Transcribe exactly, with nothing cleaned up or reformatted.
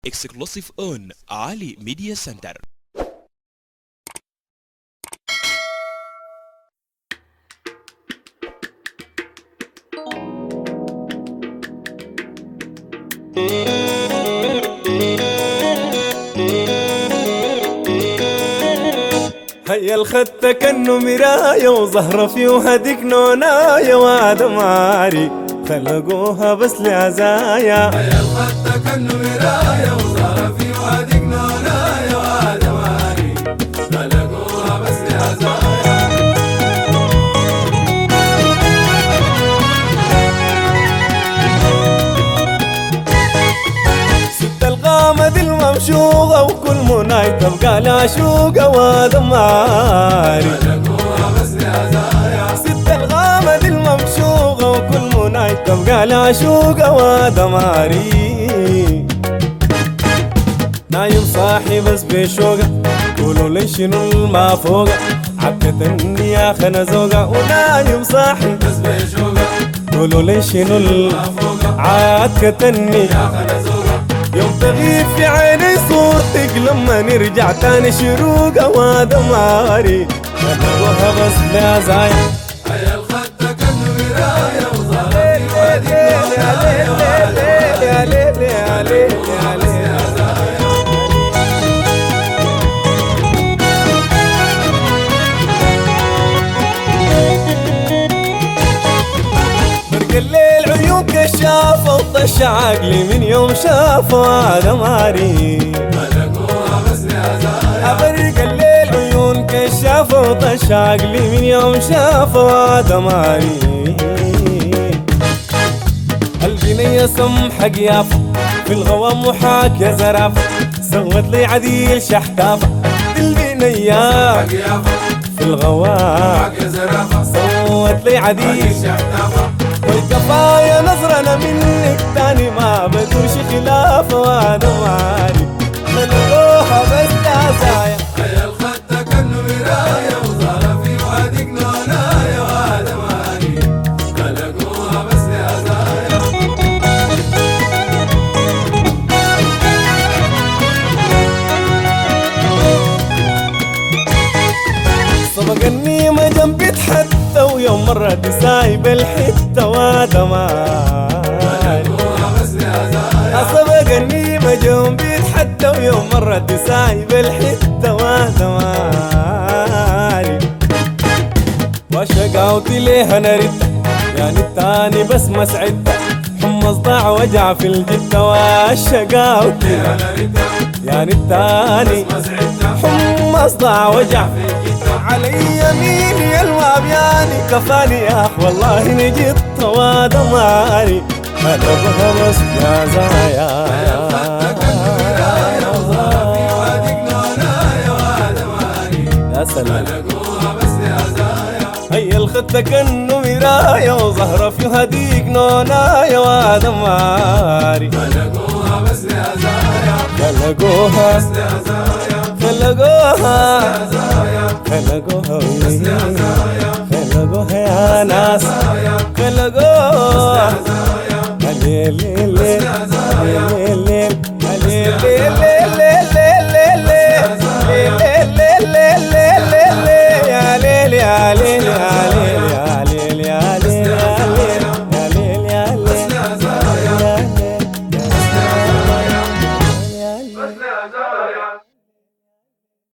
exclusive on Ali Media Center. هيا الخط كأنه مراية وزهرة فيه هديك نوناية وادماري خلقوها بس لعزايا. هيا الخط كأنه مراية وزهرة فيه هديك نوناية وادماري خلقوها بس لعزايا. ست القامة الممشوقة وكل مناي تبقى لها شوقة وادماري خلقوها بس لعزايا. ست القامة الممشوقة وكل مناي تبقى لها شوقة وادماري. نايم صاحي بس بشوقة قولوا لي شنو ما فوقة عبكتني يا خنزوقة. ونايم صاحي بس بشوقة قولوا لي شنو عبكتني يا خنزوقة. يوم تغيب في عيني صورتك لما نرجع تاني شروقة وادماري خلقوها بس لعزايا. هيا الخط كأنه مراية وزهرة فيه هديك نوناية وادماري خلقوها بس لعزايا. برق الليل عيون كشافة وطش عقلي من يوم شافة دماري خلقوها بس لعزايا. برق الليل عيون كشافة وطش عقلي من يوم شافة دماري. قلبي نية سمحة قيافة في الغوام محاك يا زرافة سوت لي عديل شحتافة. قلبي نية قيافة في الغوام معك يا زرافة سوت لي عديل عديل شحتافة. والكفاية نظرة أنا منك تاني ما بدوش خلافة وادماري خلقوها بس لعزايا. هيا الخط كأنه مراية وزهرة فيه هديك نوناية وادماري خلقوها بس لعزايا. سبقني ما جنبي تحدى ويوم مرة سايب الحتة وادماري خلقوها بس لعزايا. سبقني ما جنبي تحدى ويوم مرة سايب الحتة وادماري. وشقاوتي ليها نردة يعني التاني بس ما سعدة حمى صداع وجع في الجدة. وشقاوتي أنا ردة يعني التاني ما سعدنا حمى صداع وجع في الجدة. علي يميني الواب يعني كفاني يا اخ والله نجيت وادماري خلقوها بس لعزايا. هيا الخط كأنه مراية وزهرة فيه هديك نوناية وادماري يا سلام. خلقوها بس لعزايا. هيا الخط كأنه مراية وزهرة في هديك نوناية وادماري خلقوها بس لعزايا. خلقوها بس لعزايا. خلقوها لعزايا. خلقوها بس لعزايا. خلقوها يا ناس لعزايا. خلقوها لعزايا. الليل الليل لعزايا. الليل الليل يا ليل يا ليل يا ليل يا ليل يا ليل يا ليل يا ليل بس لعزايا. يا ليل بس لعزايا. بس لعزايا.